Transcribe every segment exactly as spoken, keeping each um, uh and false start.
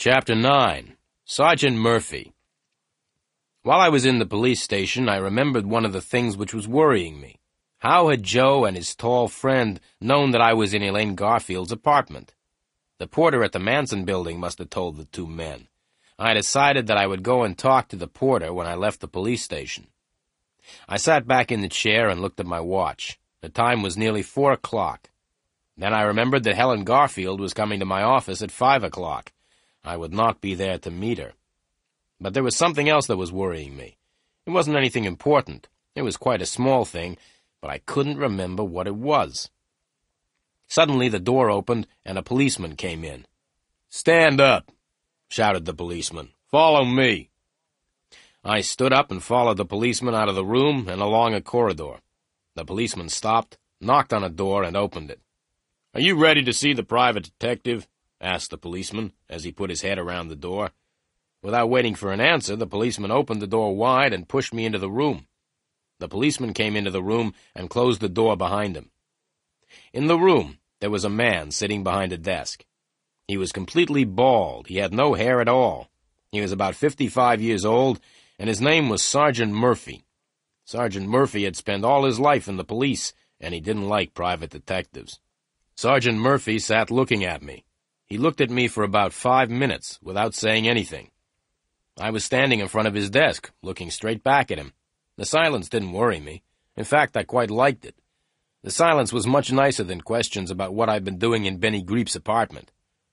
Chapter nine. Sergeant Murphy. While I was in the police station, I remembered one of the things which was worrying me. How had Joe and his tall friend known that I was in Elaine Garfield's apartment? The porter at the Manson building must have told the two men. I decided that I would go and talk to the porter when I left the police station. I sat back in the chair and looked at my watch. The time was nearly four o'clock. Then I remembered that Helen Garfield was coming to my office at five o'clock. I would not be there to meet her. But there was something else that was worrying me. It wasn't anything important. It was quite a small thing, but I couldn't remember what it was. Suddenly the door opened and a policeman came in. "Stand up," shouted the policeman. "Follow me." I stood up and followed the policeman out of the room and along a corridor. The policeman stopped, knocked on a door, and opened it. "Are you ready to see the private detective?" asked the policeman as he put his head around the door. Without waiting for an answer, the policeman opened the door wide and pushed me into the room. The policeman came into the room and closed the door behind him. In the room, there was a man sitting behind a desk. He was completely bald. He had no hair at all. He was about fifty-five years old, and his name was Sergeant Murphy. Sergeant Murphy had spent all his life in the police, and he didn't like private detectives. Sergeant Murphy sat looking at me. He looked at me for about five minutes without saying anything. I was standing in front of his desk, looking straight back at him. The silence didn't worry me. In fact, I quite liked it. The silence was much nicer than questions about what I'd been doing in Benny Greep's apartment.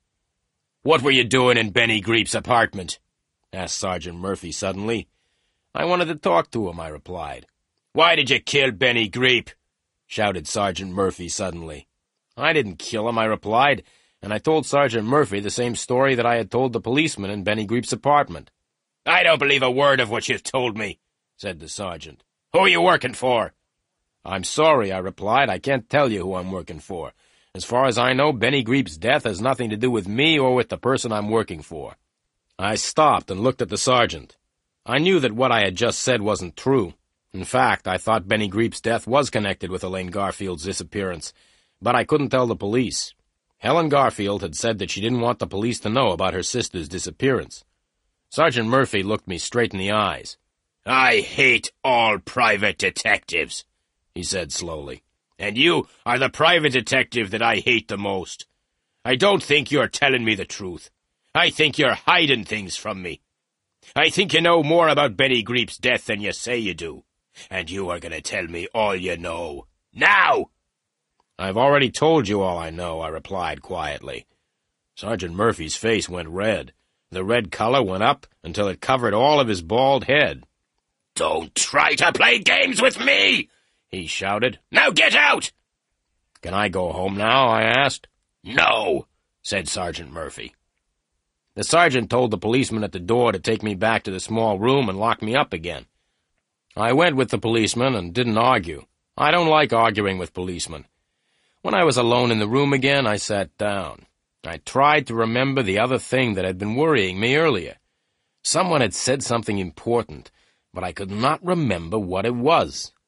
"What were you doing in Benny Greep's apartment?" asked Sergeant Murphy suddenly. "I wanted to talk to him," I replied. "Why did you kill Benny Greep?" shouted Sergeant Murphy suddenly. "I didn't kill him," I replied, and I told Sergeant Murphy the same story that I had told the policeman in Benny Greep's apartment. "I don't believe a word of what you've told me," said the sergeant. "Who are you working for?" "I'm sorry," I replied. "I can't tell you who I'm working for. As far as I know, Benny Greep's death has nothing to do with me or with the person I'm working for." I stopped and looked at the sergeant. I knew that what I had just said wasn't true. In fact, I thought Benny Greep's death was connected with Elaine Garfield's disappearance, but I couldn't tell the police. Helen Garfield had said that she didn't want the police to know about her sister's disappearance. Sergeant Murphy looked me straight in the eyes. "I hate all private detectives," he said slowly. "And you are the private detective that I hate the most. I don't think you're telling me the truth. I think you're hiding things from me. I think you know more about Benny Greep's death than you say you do. And you are going to tell me all you know. Now!" "I've already told you all I know," I replied quietly. Sergeant Murphy's face went red. The red color went up until it covered all of his bald head. "Don't try to play games with me!" he shouted. "Now get out!" "Can I go home now?" I asked. "No," said Sergeant Murphy. The sergeant told the policeman at the door to take me back to the small room and lock me up again. I went with the policeman and didn't argue. I don't like arguing with policemen. When I was alone in the room again, I sat down. I tried to remember the other thing that had been worrying me earlier. Someone had said something important, but I could not remember what it was.